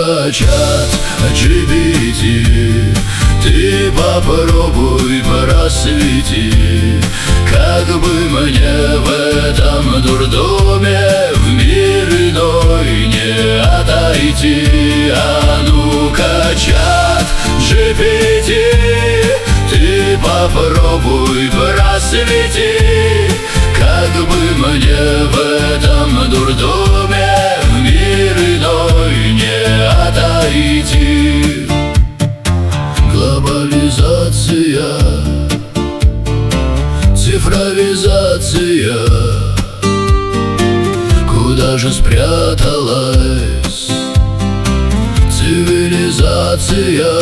чат GPT, ты попробуй просвети, как бы мне в этом дурдоме в мир иной не отойти. А ну-ка, чат GPT, ты попробуй просвети, как бы мне в этом дурдоме в мир иной не отойти. Глобализация, цифровизация, куда же спряталась цивилизация?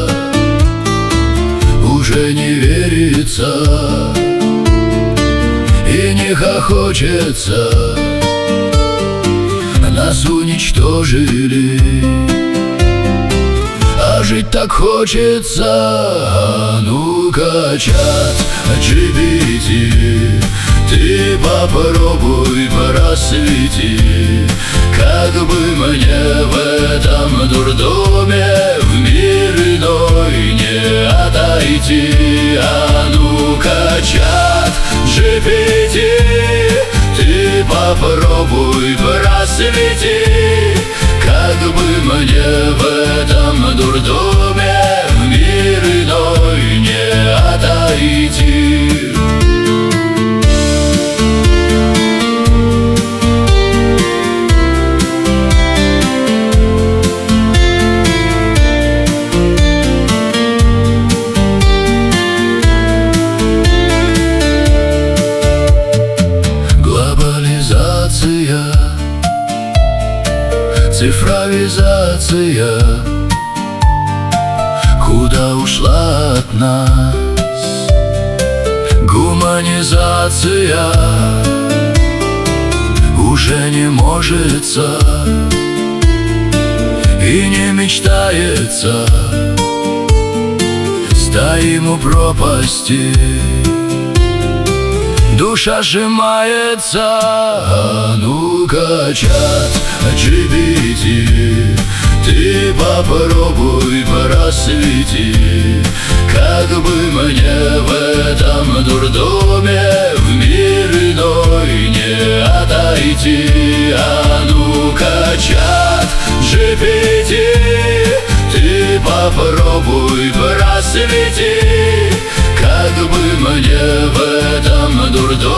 Уже не верится и не хохочется, нас уничтожили, а жить так хочется. А ну-ка, чат GPT, ты попробуй просвети, как бы мне в этом дурдоме в мир иной не отойти. А ну-ка, чат GPT, ты попробуй просвети, как бы мне в этом дурдоме в мир иной не отойти. Глобализация, цифровизация, куда ушла от нас гуманизация? Уже не можется и не мечтается, стоим у пропасти, душа сжимается. А ну-ка, чат GPT, ты попробуй просвети, как бы мне в этом дурдоме в мир иной не отойти. А ну-ка, чат GPT, ты попробуй просвети, как бы мне в этом дурдоме